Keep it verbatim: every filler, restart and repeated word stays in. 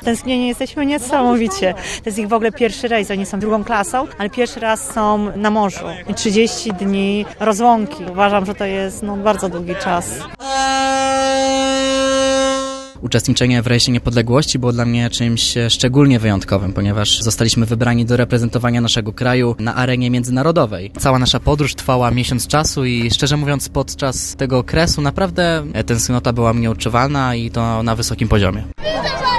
Tęsknieni jesteśmy niesamowicie. To jest ich w ogóle pierwszy rejs, oni są drugą klasą, ale pierwszy raz są na morzu. trzydzieści dni rozłąki. Uważam, że to jest no, bardzo długi czas. Uczestniczenie w rejsie niepodległości było dla mnie czymś szczególnie wyjątkowym, ponieważ zostaliśmy wybrani do reprezentowania naszego kraju na arenie międzynarodowej. Cała nasza podróż trwała miesiąc czasu i szczerze mówiąc podczas tego okresu naprawdę tęsknota była mnie odczuwalna i to na wysokim poziomie.